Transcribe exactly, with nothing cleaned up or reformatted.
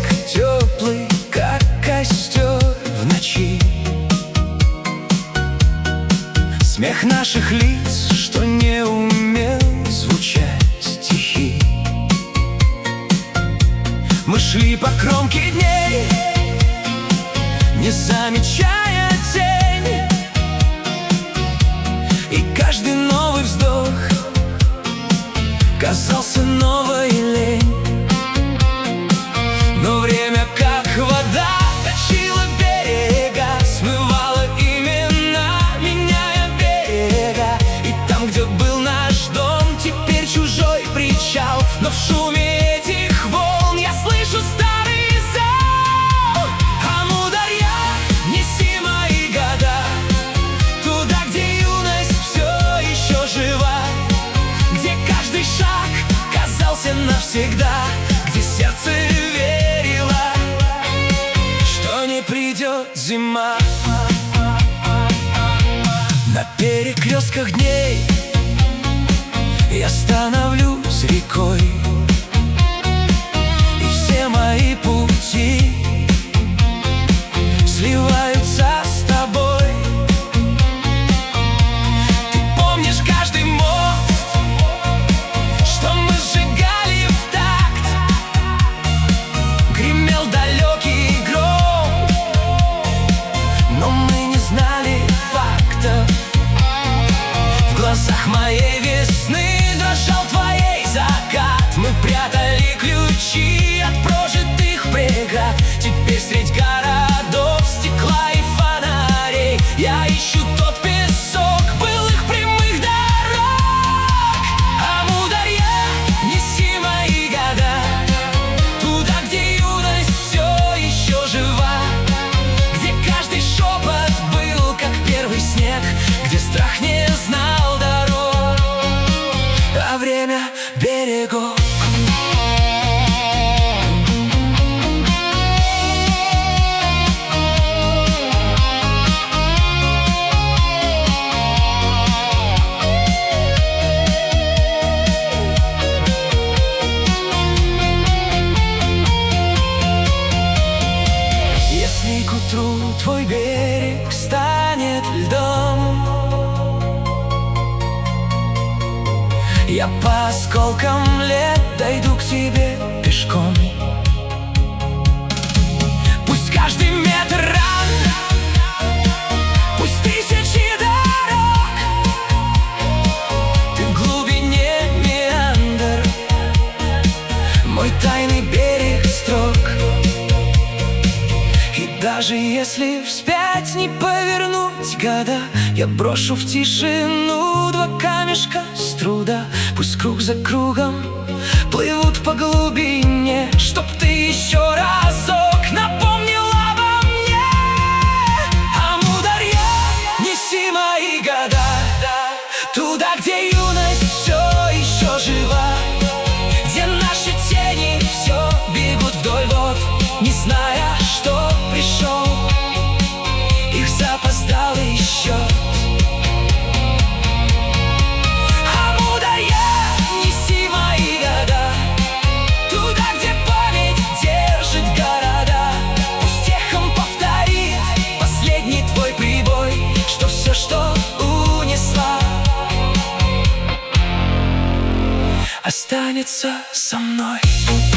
теплый, как костер в ночи. Смех наших лиц, что не умел звучать стихи. Мы шли по кромке дней, не замечая тень, и каждый новый вздох казался новой лень. Но время, как вода, точило берега, смывало имена, меняя берега. И там, где был наш дом, теперь чужой причал. Но в шуме этих волн я слышу старый зал. Амударья, неси мои года туда, где юность все еще жива, где каждый шаг казался навсегда, где сердце верило, что не придет зима. На перекрестках дней я становлюсь рекой, и все мои пути сливаются с тобой. Ты помнишь каждый мост, что мы сжигали в такт, гремел далекий гром, но мы не знали фактов. В глазах моей весны дрожал твоей закат. Мы прятали ключи от прожитых преград. Теперь средь городов стекла и фонарей я ищу тот песок былых прямых дорог. Амударья, неси мои года туда, где юность все еще жива, где каждый шепот был, как первый снег, где страх не знал дорог, а время берегов. Если к утру твой берег станет льдом, я по осколкам лет дойду к тебе пешком. Пусть каждый метр ран, пусть тысячи дорог, ты в глубине меандр, мой тайный берег строк. И даже если вспять не повернуть года, я брошу в тишину два камешка с труда. Пусть круг за кругом плывут по глубине, чтоб ты еще разок напомнил обо мне. Амударья, неси мои года туда, где юность все еще жива, где наши тени все бегут вдоль вод, не зная, что пришел их запоздалый счет. Что унесла, останется со мной.